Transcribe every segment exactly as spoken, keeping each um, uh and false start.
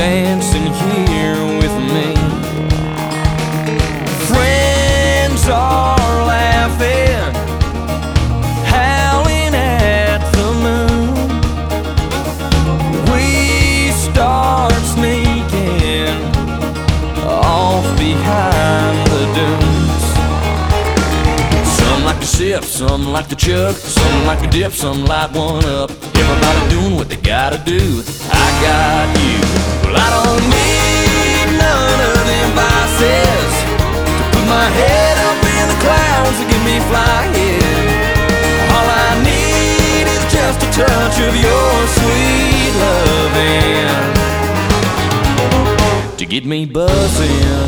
dancing here with me. Friends are laughing, howling at the moon. We start sneaking off behind the dunes. Some like to sip, some like to chug, some like to dip, some light one up. Everybody doing what they gotta do. I got you. Well, I don't need none of them vices to put my head up in the clouds to get me flying. All I need is just a touch of your sweet loving to get me buzzing.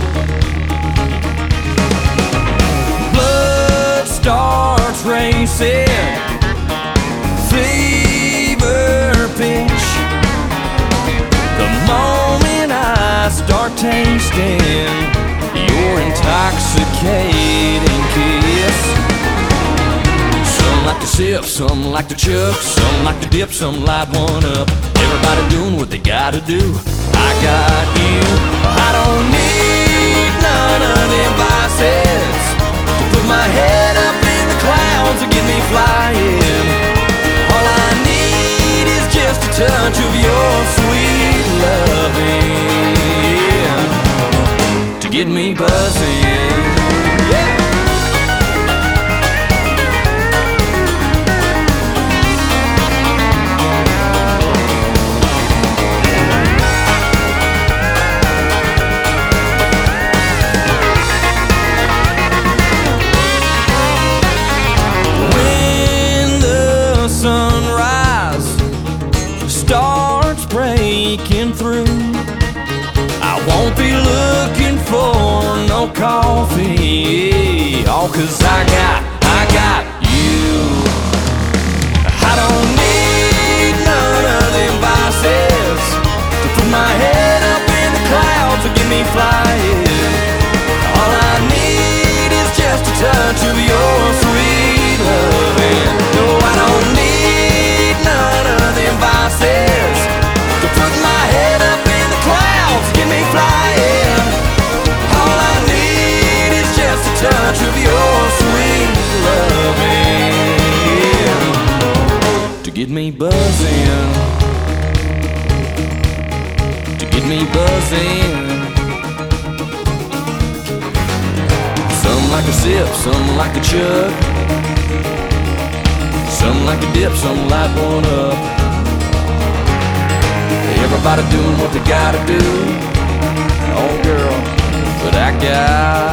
Blood starts racing, fever pitch. The moment I start tasting your intoxicating kiss. Some like to sip, some like to chug, some like to dip, some light one up. Everybody doing what they gotta do. I got you. I don't need none of them vices to put my head up in the clouds to get me flying. All I need is just a touch of your sweet loving to get me buzzing. Yeah. Starts breaking through, I won't be looking for no coffee, all cause I got, I got you. I don't need none of them vices to put my head up in the clouds to get me flying. All I need is just a touch of your sweet loving. No, I don't need none of them vices to put my head up in the clouds, get me flying. All I need is just a touch of your sweet loving to get me buzzing, to get me buzzing. Some like to sip, some like to chug, some like to dip, some light one up. Everybody doing what they gotta do. Oh girl, but I got